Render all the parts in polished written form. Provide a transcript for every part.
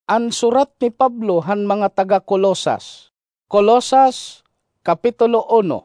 An surat ni Pablo han mga taga Kolosas. Kolosas, Kapitulo 1.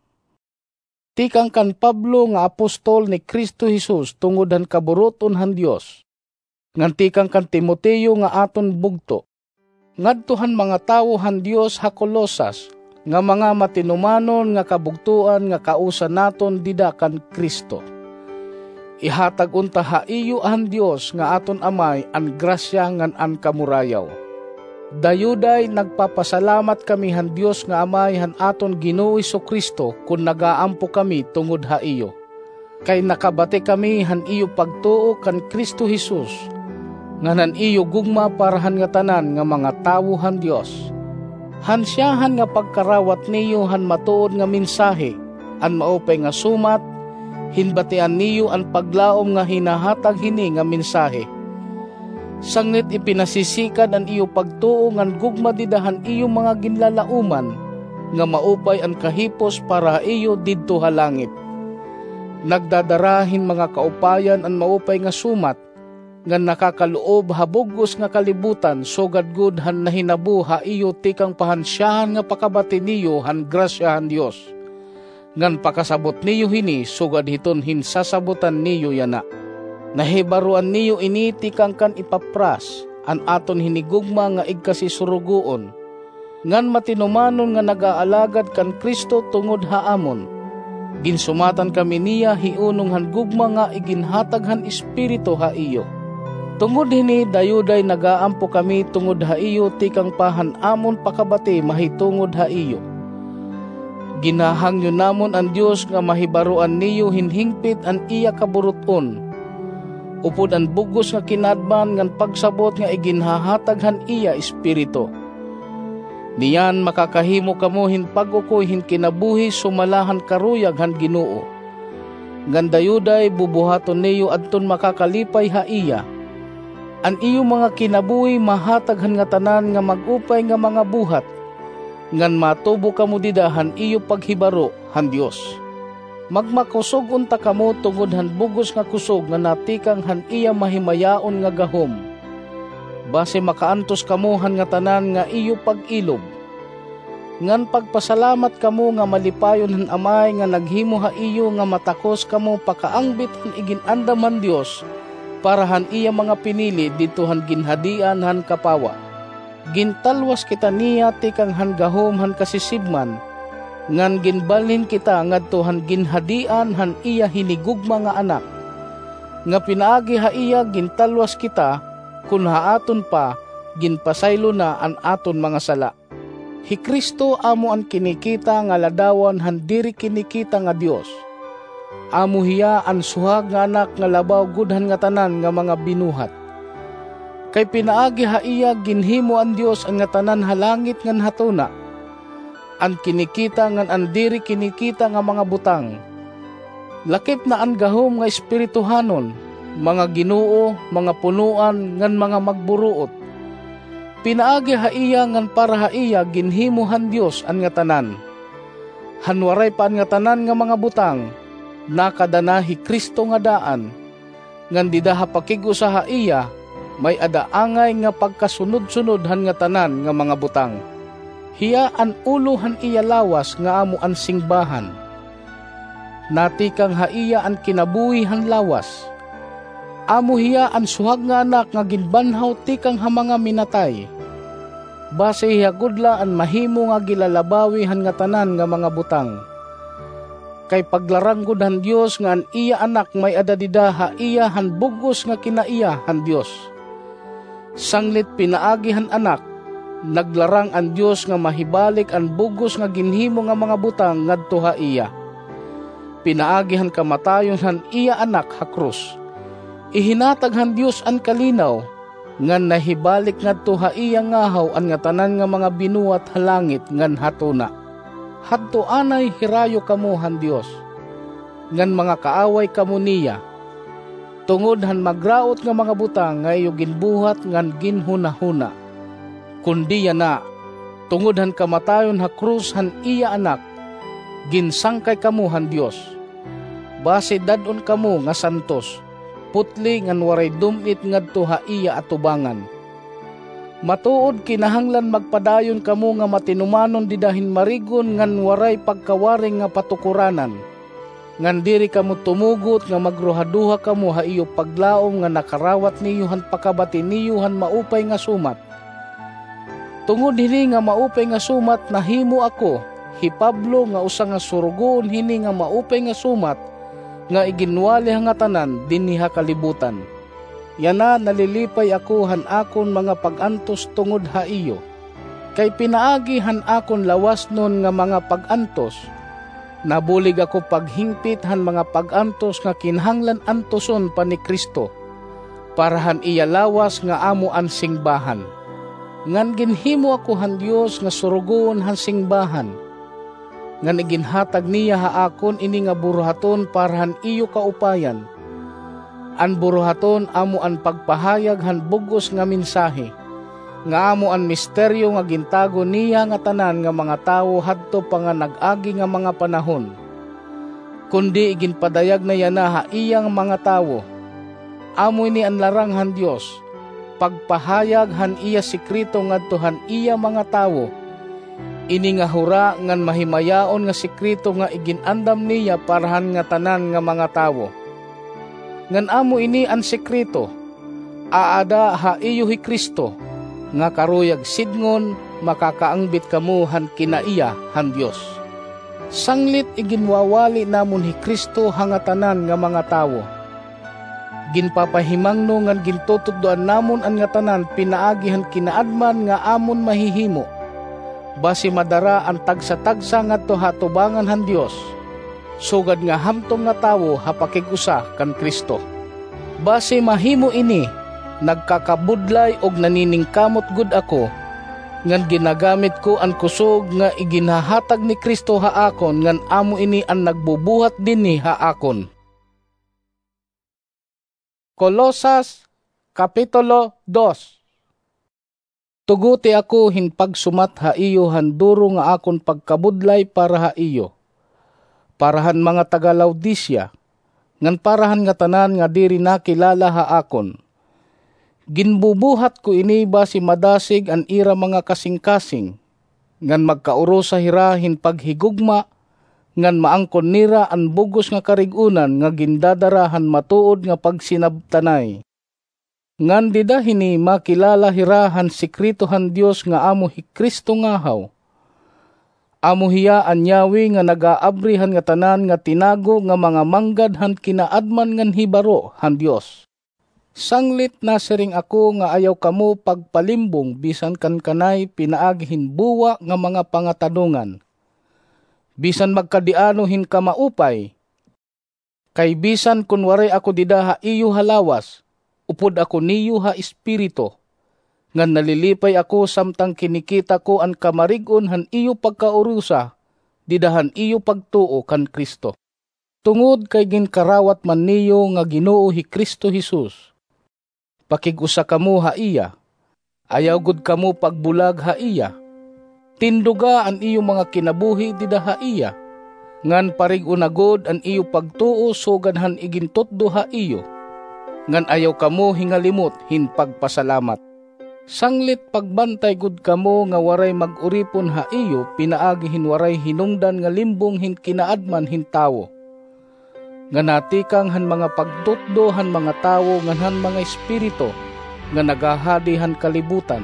Tikang kan Pablo nga apostol ni Kristo Jesus tungod han kaburuton han Dios. Ngan tikang kan Timoteo nga aton bugto. Ngadtohan mga tawo han Dios ha Kolosas, nga mga matinumanon nga kabugtuan nga kausa naton dida kan Kristo. Ihatag unta ha iyo han Dios nga aton amay an grasya ngan an kamurayaw. Dayuday nagpapasalamat kami han Dios nga amay han aton Ginoo Jesu-Kristo kun nagaampo kami tungod ha iyo. Kay nakabati kami han iyo pagtuo kan Kristo Jesus, nga han iyo gugma parahan nga tanan nga mga tawo han Dios. Hansyahan nga pagkarawat niyo han matuod nga mensahe, an maupay nga sumat, hinbatian niyo ang paglaom nga hinahatag hini nga mensahe. Sanglit ipinasisikan ang iyo pagtuo ngan gugma didahan iyo mga ginlalauman, nga maupay ang kahipos para iyo didto ha langit. Nagdadarahin mga kaupayan ang maupay nga sumat, nga nakakaloob habugos nga kalibutan, sugad gud han nahinabu ha iyo tikang pahansyahan nga pakabati niyo han grasya han Dios. Ngan pakasabot niyo hini, sugad hiton hinsasabutan niyo yana. Nahibaruan niyo ini tikang kan ipapras, an aton hinigugma nga igkasisurugoon. Ngan matinumanon nga nag-aalagad kan Kristo tungod haamon. Ginsumatan kami niya hiunong han gugma nga iginhatag han Espiritu ha iyo. Tungod hini dayuday nagaampo kami tungod ha iyo tikang pahan amon pakabati mahitungod ha iyo. Ginahangyo namon ang Dios nga mahibaruan niyo hinhingpit an iya kaburuton. Upod ang bugos nga kinadman ngan pagsabot nga iginhahatag han iya Espiritu. Niyan makakahimo kamo hinpag-ukoy hinkinabuhi sumalahan karuyag han Ginoo. Ngan dayuday bubuhaton niyo adton makakalipay ha iya. An iyo mga kinabuhi mahataghan nga tanan nga magupay nga mga buhat, ngan matubo kamo didahan iyo paghibaro han Dios. Magmakusog unta kamo tungod han bugos nga kusog nga natikang han iya mahimayaon nga gahom. Base makaantos kamo han nga tanan nga iyo pag-ilob. Ngan pagpasalamat kamo nga malipayon han amay nga naghimo ha iyo nga matakos kamo pakaangbit han iginandam han Dios, para han iya mga pinili dito han ginhadian han kapawa. Gintalwas kita niya tikang han gahom han kasisibman, ngan ginbalhin kita ngadto han ginhadian han iya hinigugma nga anak. Nga pinaagi ha iya gintalwas kita, kun haaton pa ginpasaylo na an aton mga sala. Hi Kristo amo an kinikita nga ladawan han diri kinikita nga Dios. Amo hiya ang suhag nga anak nga labaw gudhan nga tanan nga mga binuhat. Kay pinaagi ha iya ginhimo ang Dios ang nga tanan halangit ngan hatuna. Ang kinikita ngan ang diri kinikita nga mga butang. Lakip na ang gahom nga espirituhanon, mga Ginoo, mga punuan ngan mga magburuot. Pinaagi ha iya ngan para ha iya ginhimo han Dios ang nga tanan. Hanwaray pa ang nga tanan nga mga butang, nakadanahi Kristo nga daan, ngan didaha pakig-usa ha iya, may adaangay nga pagkasunod-sunod han nga tanan nga mga butang. Hiya an ulo han iya lawas nga amo an singbahan. Natikang ha iya an kinabuhi han lawas. Amo hiya an suhag nga anak nga ginbanhaw tikang ha mga minatay. Base hiya gudla an mahimo nga gilalabawi han nga tanan nga mga butang. Kay paglaranggod han Dios nga an iya anak may adadida ha iya han bugos nga kinaiya han Dios. Sanglit pinaagi han anak, naglarang ang Dios nga mahibalik ang bugos nga ginhimo nga mga butang ngadto ha iya. Pinaagi han kamatayon han iya anak ha krus. Ihinatag han Dios an kalinaw, ngan nahibalik ngadto ha iya ngahaw an nga tanan nga mga binuat ha langit ngan hatuna. Hadto anay hirayo kamo han Dios, ngan mga kaaway kamo niya. Tungod han magraot nga mga butang nga iyo ginbuhat ngan ginhunahuna. Kundi yana, tungod han kamatayon ha krus han iya anak, ginsangkay kamo han Dios. Base dadon kamo nga santos, putli ngan waray dumit ngadto ha iya atubangan. Matuod kinahanglan magpadayon kamo nga matinumanon didahin marigon ngan waray pagkawaring nga patukuranan. Ngan diri kamo tumugot nga magruhaduha kamo haiyo paglaom nga nakarawat niyo han pakabati niyo han maupay nga sumat. Tungod hini nga maupay nga sumat nahimo ako, hi Pablo nga usa nga surugon hini nga maupay nga sumat nga iginwali nga tanan dinhi ha kalibutan. Yana nalilipay ako han akon mga pag-antos tungod ha iyo. Kay pinaagi han akon lawas nun nga mga pag-antos. Nabulig ako paghingpit han mga pag-antos nga kinhanglan antoson pa ni Kristo. Para han iya lawas nga amo an singbahan. Ngan ginhimo ako han Dios nga surugon han singbahan. Ngan iginhatag niya ha akon ini nga buruhaton para han iyo kaupayan. An buruhaton amo an pagpahayag han bugos nga mensahe, nga amo an misteryo nga gintago niya nga tanan nga mga tawo hadto pa nga nag-agi nga mga panahon. Kundi iginpadayag na yana ha iyang mga tawo. Amo ini an larang han Dios, pagpahayag han iya sikrito ngadto han iya mga tawo. Ini nga hura ngan mahimayaon nga sikrito nga iginandam niya parahan nga tanan nga mga tawo. Ngan amo ini ang sekreto, aada ha iyo hi Kristo, nga karuyag sidngon makakaangbit kamo han kinaiya han Dios. Sanglit iginwawali namon hi Kristo hangatanan nga mga tawo. Ginpapahimangno ngan gintutuddoan namon ang nga tanan pinaagihan kinaadman nga amon mahihimo. Basi madara ang tagsa-tagsa ngadto hatubangan han Dios. Sugad nga hamtong nga tawo hapakig-usa kan Kristo. Base mahimo ini, nagkakabudlay og naniningkamot gud ako, ngan ginagamit ko ang kusog nga iginahatag ni Kristo haakon ngan amo ini ang nagbubuhat dinhi haakon. Kolosas Kapitulo 2. Tuguti ako hinpagsumat ha iyo handuro nga akon pagkabudlay para ha iyo. Parahan mga taga Laodicea, ngan parahan nga tanan nga diri nakilala ha akon. Ginbubuhat ko ini basi madasig an ira mga kasing-kasing, ngan magkauro sa hirahin paghigugma, ngan maangkon nira an bugos nga karigunan nga gindadarahan matuod nga pagsinabtanay. Ngan didahini makilala hirahan sikritohan Dios nga amo hi Kristo ngahaw. Amo hiya anyawi nga nagaabrihan nga tanan nga tinago nga mga manggad han kinaadman ngan hibaro han Dios. Sanglit na siring ako nga ayaw kamo pagpalimbong bisan kan kanay pinaagihin buwa nga mga pangatadungan. Bisan magkadianohin ka maupay. Kay bisan kunwari ako didaha iyo halawas, upod ako niyo ha espiritu. Ngan nalilipay ako samtang kinikita ko ang kamarigon han iyo pagkaurusa, didahan iyo pagtuo kan Kristo. Tungod kay ginkarawat man niyo nga Ginoo hi Kristo Jesus. Pakig-usa kamo ha iya, ayaw gud kamo pagbulag ha iya. Tinduga ang iyo mga kinabuhi didaha iya, ngan parig-unagod ang iyo pagtuo sugad han igintutdo ha iyo. Ngan ayaw kamo hingalimot hin pagpasalamat. Sanglit pagbantay gud kamo nga waray mag-uripon ha iyo pinaagihin waray hinungdan nga limbong hin kinaadman hin tawo. Nga natikang han mga pagtutdo han mga tawo ngan han mga espiritu nga nagahadi han kalibutan.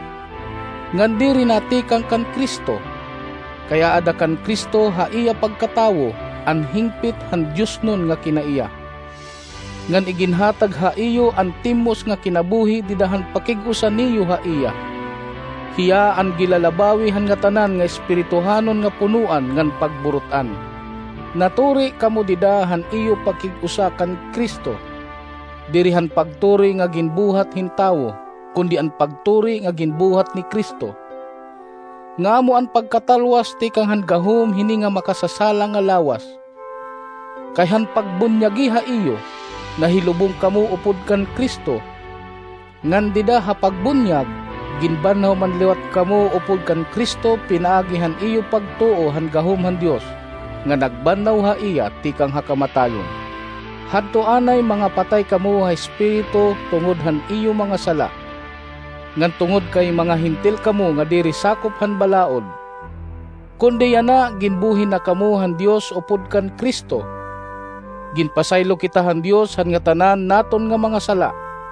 Ngan diri natikang kan Kristo, kaya ada kan Kristo ha iya pagkatawo an hingpit han Dios nun nga kinaiya. Ngan iginhatag ha iyo ang timos nga kinabuhi didahan pakig-usa niyo ha iya. Hiya ang gilalabawi han nga tanan nga espirituhanon nga punuan ngan pagburutan. Naturi kamo didahan iyo pakig-usa kan Kristo. Dirihan pagturi nga ginbuhat hin tawo, kundi ang pagturi nga ginbuhat ni Kristo. Ngamo ang pagkatalwas ti kang han gahom hini nga makasasala nga lawas. Kay han pagbunyagi ha iyo, nahilubong kamo upod kan Kristo. Ngan dida ha pagbunyag, ginbanhaw man liwat kamo upod kan Kristo pinaagihan iyo pagtuo han gahom han Dios, nga nagbannaw ha iya tikang hakamatayon. Hadto anay mga patay kamo ha espiritu tungod han iyo mga sala. ngan tungod kay mga hintil kamo nga diri sakop han balaod. Kundi yana ginbuhi na kamo han Dios upod kan Kristo. Ginpasaylo kita han Dios han nga tanan naton nga mga sala.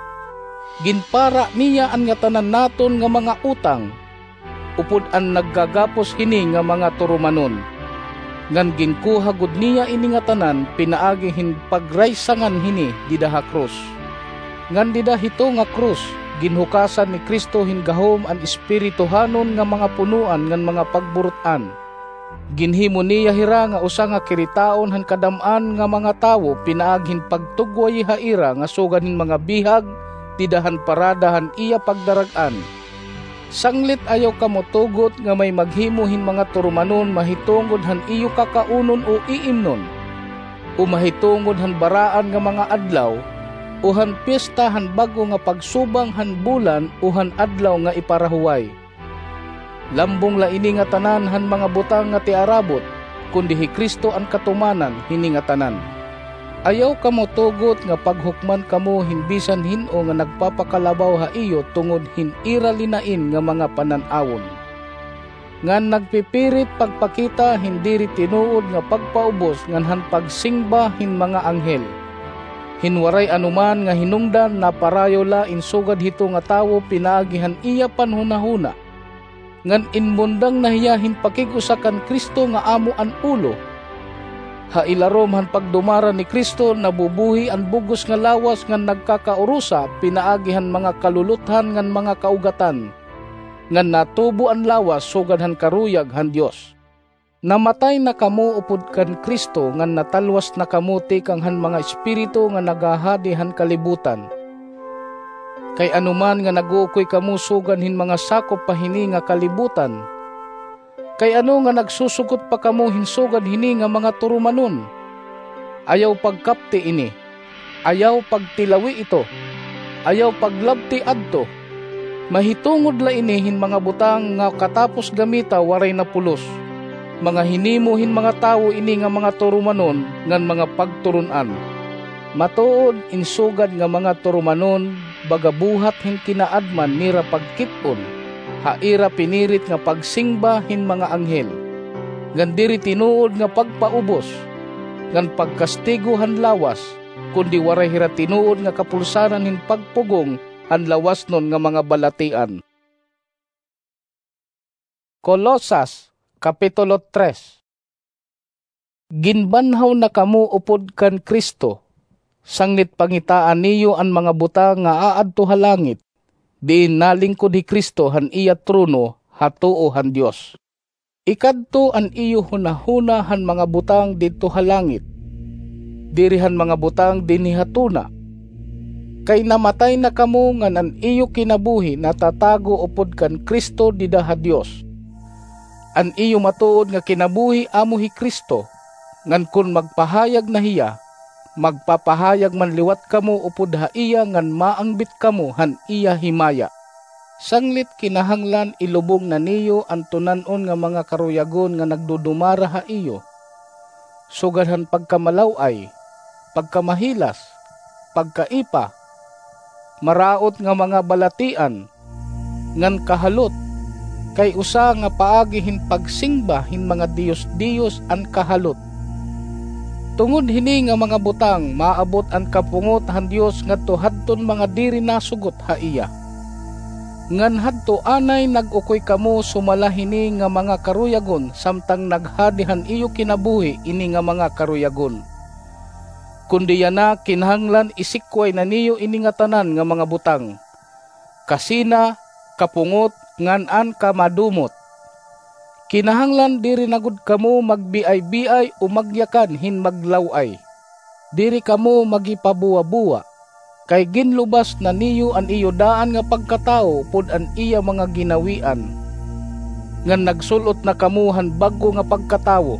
Ginpara niya an nga tanan naton nga mga utang, upod an naggagapos hini nga mga turumanon. Ngan ginkuha gud niya ini nga tanan pinaagi hin pagraysangan hini didaha krus. Ngan dida hito nga krus, ginhukasan ni Kristo hingahom ang espirituhanon nga mga punuan ngan mga pagburutan. Ginhimo niya hira nga usa nga kiritaon han kadam-an nga mga tawo pinaaghin pagtugway haira nga sugan mga bihag tidahan paradahan iya pagdarag-an. Sanglit ayaw kamo tugot nga may maghimuhin mga turumanon mahitungod han iyo kakaunon o iimnon, o mahitungod han baraan nga mga adlaw, o han piyesta han bago nga pagsubang han bulan o han adlaw nga iparahuway. Lambong la ini nga tanan han mga butang nga tiarabot, kundi hi Kristo ang katumanan hini nga tanan. Ayaw kamo tugot nga paghukman kamo hinbisan hino nga nagpapakalabaw ha iyo tungod hinira linain nga mga pananawon. Ngan nagpipirit pagpakita hindi ri tinuod nga pagpaubos ngan han pagsingba hin mga anghel. Hinwaray anuman nga hinungdan na parayo la insugad hito nga tawo pinaagihan iya panhunahuna. Ngan inmundang nahiyahin pakigusakan Kristo nga amo an ulo. Hailarom han pagdumara ni Kristo nabubuhi an bugos nga lawas ngan nagkakaurusa pinaagihan mga kaluluthan ngan mga kaugatan. Ngan natubo an lawas sugad han karuyag han Dios. Namatay na kamo upod kan Kristo ngan natalwas na kamo tikang han mga espiritu nga nagahadi han kalibutan. Kay anuman nga naguukoy kamo sugan hin mga sakop pahini nga kalibutan. Kay ano nga nagsusugot pa kamo hinsugad hini nga mga turumanon. Ayaw pagkapti ini, ayaw pagtilawi ito, ayaw paglabti adto. Mahitungod la ini hin mga butang nga katapos gamita waray na pulos. Mga hinimuhin mga tawo ini nga mga turumanon ngan mga pagturunan. Matuod insugad nga mga turumanon bagabuhat hin kinaadman nira pagkipon. Haira pinirit nga pagsingba hin mga anghel. Ngan diri tinuod nga pagpaubos. Ngan pagkastigo han lawas. Kundi waray hira tinuod nga kapulsanan hin pagpugong han lawas nun nga mga balatian. Kolosas Kapitulo 3. Ginbanhaw na kamo upod kan Kristo. Sanglit pangitaan niyo ang mga butang nga aadto ha langit. Diin nalingkod hi Kristo han iya trono hatuo han Dios. Ikadto an iyo hunahuna han mga butang didto ha langit. Diri han mga butang dinhi hatuna. Kay namatay na kamo ngan an iyo kinabuhi natatago upod kan Kristo dida ha Dios. An iyo matuod nga kinabuhi amo hi Kristo, ngan kun magpahayag na hiya, magpapahayag man liwat kamo upod ha iya ngan maangbit kamo han iya himaya. Sanglit kinahanglan ilubong na niyo ang tunanon nga mga karuyagon nga nagdudumara ha iyo. Sugadhan pagkamalaway, pagkamahilas, pagkaipa, maraot nga mga balatian, ngan kahalot, kay usa nga paagi hin pagsingba hin mga Diyos-Diyos an kahalot. Tungod hini nga mga butang maabot ang kapungot han Dios ngadto hadton mga diri nasugot ha iya. Ngan hadto anay nagukoy kamo sumala hini nga mga karuyagon samtang naghadihan iyo kinabuhi ini nga mga karuyagon. Kundi yana kinahanglan isikway na niyo ini nga tanan nga mga butang. Kasina, kapungot, ngan-an ka madumot. Kinahanglan diri nagud kamo magbiay-biay o magyakan hin maglaway. Diri kamo magipabuwa-buwa. Kay ginlubas na niyo an iyo daan nga pagkatao pod an iya mga ginawian. Ngan nagsulot na kamo han bago nga pagkatawo.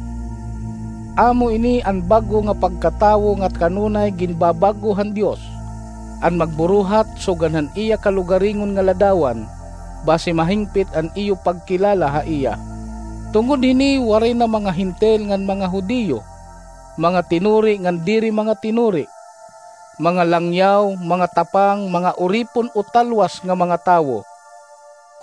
Amo ini an bago nga pagkatawo nga kanunay ginbabago han Dios. An magburuhat suganhan iya kalugaringon nga ladawan. Base mahingpit an iyo pagkilala ha iya. Tungod hini waray na mga hintel ngan mga Hudiyo, mga tinuri ngan diri mga tinuri, mga langyaw, mga tapang, mga uripon o talwas nga mga tawo,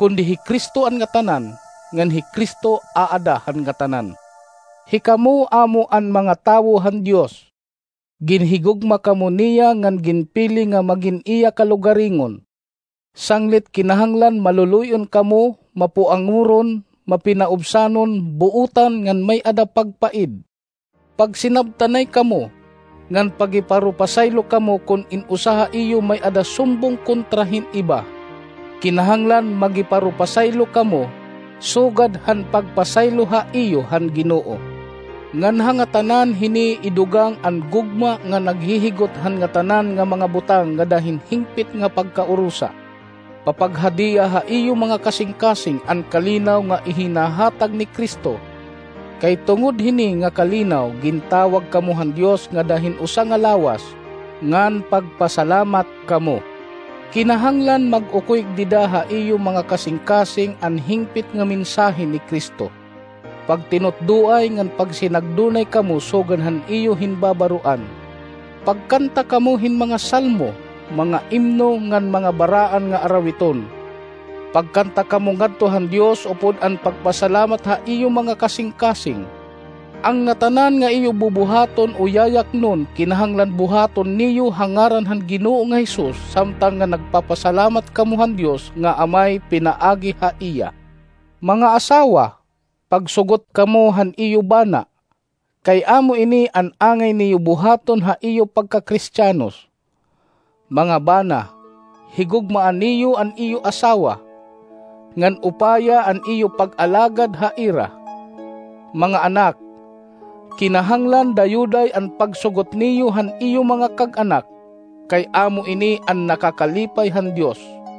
kundi hi Kristo an nga tanan, ngan hi Kristo aadahan nga tanan. Hikamu amo an mga tawo han Dios. Ginhigugma kamo niya ngan ginpili nga magin iya kalugaringon. Sanglit kinahanglan maluluyon kamo, mapuanguron, mapinaubsanon, buutan ngan may ada pagpaid. Pag sinabtanay kamo, ngan pagiparupasaylo kamo kun inusaha iyo may ada sumbong kontrahin iba. Kinahanglan magiparupasaylo kamo, sugad han pagpasaylo ha iyo han Ginoo. Ngan hangatanan hini idugang an gugma nga naghihigot han nga tanan nga mga butang nga dahin hingpit nga pagkaurusa. Papaghadiya ha iyo mga kasing-kasing an kalinaw nga ihinahatag ni Kristo. Kay tungod hini nga kalinaw gintawag kamo han Dios nga dahin usa nga lawas, ngan pagpasalamat kamo. Kinahanglan mag-ukoy didaha iyo mga kasing-kasing an hingpit nga mensahe ni Kristo. Pag tinutduay ngan pag sinagdunay kamo suganhan iyo hinbabaruan. Pagkanta kamo hin mga salmo, mga imno ngan mga baraan nga arawiton. Pagkanta kamo ngadto han Dios upod an pagpasalamat ha iyo mga kasing-kasing. Ang natanan nga iyo bubuhaton o yayak nun, kinahanglan buhaton niyo hangaran han Ginoo nga Hesus, samtang nga nagpapasalamat kamo han Dios nga amay pinaagi ha iya. Mga asawa, pagsugot kamo han iyo bana, kay amo ini an angay niyo buhaton ha iyo pagka-Kristyanos. Mga bana, higugmaan niyo an iyo asawa, ngan upaya an iyo pag-alagad ha ira. Mga anak, kinahanglan dayuday an pagsugot niyo han iyo mga kag-anak, kay amo ini an nakakalipay han Dios.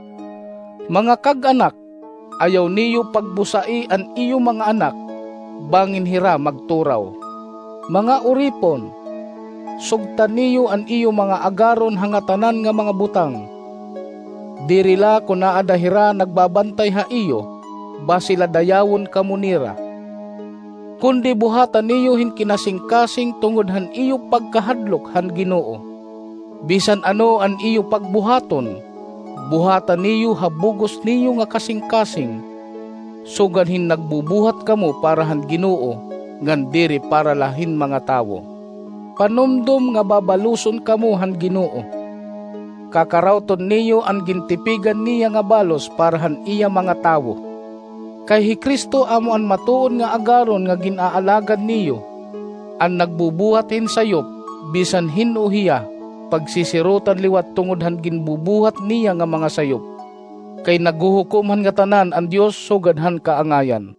Mga kag-anak, ayaw niyo pagbusai an iyo mga anak, bangin hira magturaw. Mga uripon, sugtan niyo an iyo mga agaron hangatanan nga mga butang. Dirila kung naadahira nagbabantay ha iyo, basila dayawon kamunira. Kundi buhatan niyo hin kinasing-kasing tungod han iyo pagkahadlok han Ginoo. Bisan ano an iyo pagbuhaton, buhatan niyo habugos niyo nga kasing-kasing, sugan hin nagbubuhat kamo para han Ginoo, ngan diri para lahin mga tawo. Panumdum nga babaluson kamo han Ginoo. Kakarawton niyo an gintipigan niya nga balos para han iya mga tawo. Kay hi Kristo amo an matuod nga agaron nga ginaalagad niyo, an nagbubuhatin sayop, bisan hinuhiya, pagsisirutan liwat tungod han ginbubuhat niya nga mga sayop. Kay naguhukumhan nga tanan ang Dios sugadhan kaangayan.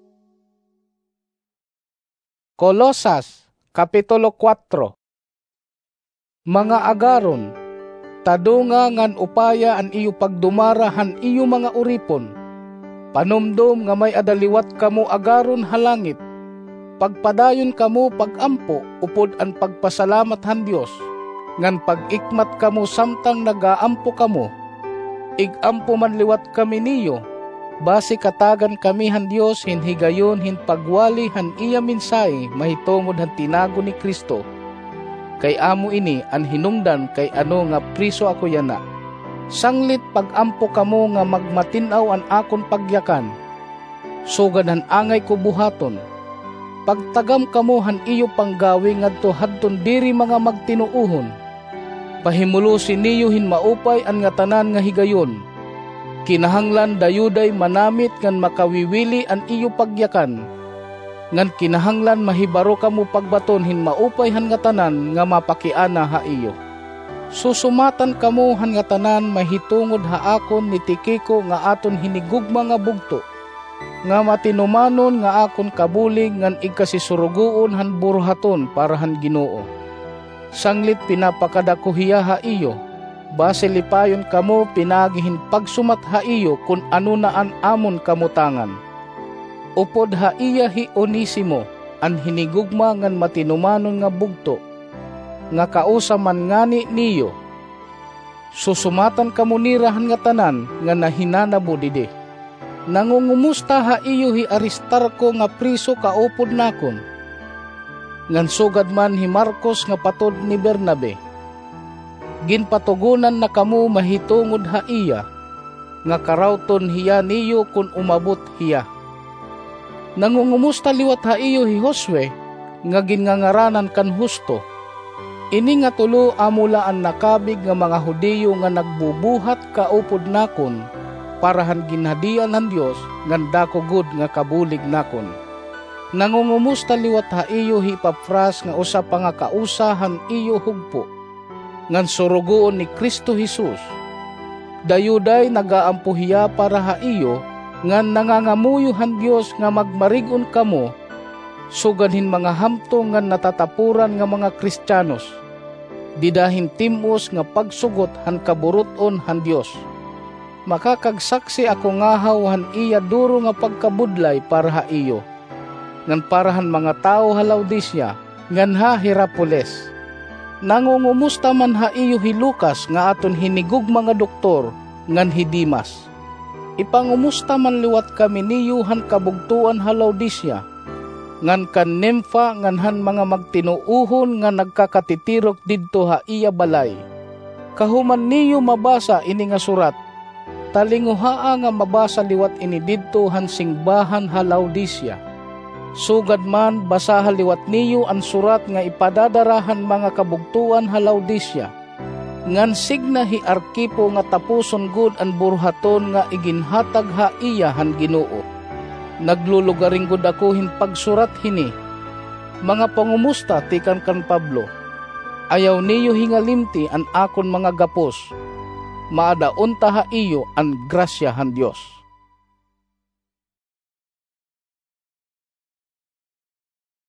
Kolosas, Kapitulo 4. Mga agaron, tadunga ngan upaya an iyo pagdumara han iyo mga uripon. Panumdum nga may adaliwat kamo agaron halangit. Pagpadayon kamo pagampo upod an pagpasalamat han Dios. Ngan pag-ikmat kamo samtang nagaampo kamo. Igampo man liwat kami niyo. Base katagan kami han Dios hinhigayon hin pagwali han iya mensahe mahitungod han tinago ni Kristo. Kay amo ini an hinungdan kay ano nga priso ako yana. Sanglit pagampo kamo nga magmatinaw an akon pagyakan. Sugad han angay ko buhaton. Pagtagam kamo han iyo panggawi ngadto hadton diri mga magtinuuhon. Pahimulusin niyo hin maupay an nga tanan nga higayon. Kinahanglan dayuday manamit ngan makawiwili an iyo pagyakan. Ngan kinahanglan mahibaro kamo pagbaton hin maupay han nga tanan nga mapakiana ha iyo. Susumatan kamo han nga tanan mahitungod ha akon ni Tikiko nga aton hinigugma nga bugto, nga matinumanon nga akon kabulig ngan igkasisurugoon han buruhaton para han Ginoo. Sanglit pinapakadakuhiya ha iyo, base lipayon kamo pinagihin pagsumat ha iyo kun ano na an amon kamutangan. Upod ha iya hi Onesimo, an hinigugma ngan matinumanon nga bugto, nga kausaman ngani niyo. Susumatan kamo nirahan nga tanan nga nahinanabo dide. Nangungumusta ha iyo hi Aristarko nga priso kaupod nakon. Ngan sugad man hi Marcos nga patod ni Bernabe. Ginpatugunan na kamo mahitungod ha iya. nga karawton hiya niyo kun umabot hiya. Nangungumusta liwat ha iyo hi Josue, nga ginngangaranan kan husto. Ini nga tulo amula ang nakabig nga mga Hudiyo nga nagbubuhat kaupod nakon, parahan ginhadian ng Dios nganda ko gud nga kabulig nakon. Nangungumusta liwat ha iyo hi Epafras nga usa pa nga kausahan iyo hugpo, ngan surugoon ni Kristo Jesus. Dayuday nagaampuhiya para ha iyo, ngan nangangamuyuhan Dios nga magmarigon kamo, suganhin mga hamtong nga natatapuran nga mga Kristiyanos. Didahin timos nga pagsugot han kaburuton han Dios. Makakagsaksi ako ngahaw han iya duro nga pagkabudlay para ha iyo, ngan parahan mga tao ha Laodicea, ngan ha Hierapolis. Nangungumusta man ha iyo hi Lucas nga aton hinigug mga doktor, ngan hi Dimas. Ipangumusta man liwat kami niyo han kabugtuan ha Laodicea, ngan kan Nympha ngan han mga magtinuuhon nga nagkakatitirok didto ha iya balay. Kahuman niyo mabasa ini nga surat, talinguhaa nga mabasa liwat ini didto han singbahan ha Laodicea. Sugad man basaha liwat niyo ang surat nga ipadadarahan mga kabugtuan ha Laodicea, ngan signa hi Arkipo nga tapuson gud ang burhaton nga iginhatag ha iya han Ginoo. Naglulugaring gud ako hin pagsurat hini. Mga pangumusta tikan kan Pablo. Ayaw niyo hingalimti an akon mga gapos. Maadaon ta ha iyo ang grasya han Dios.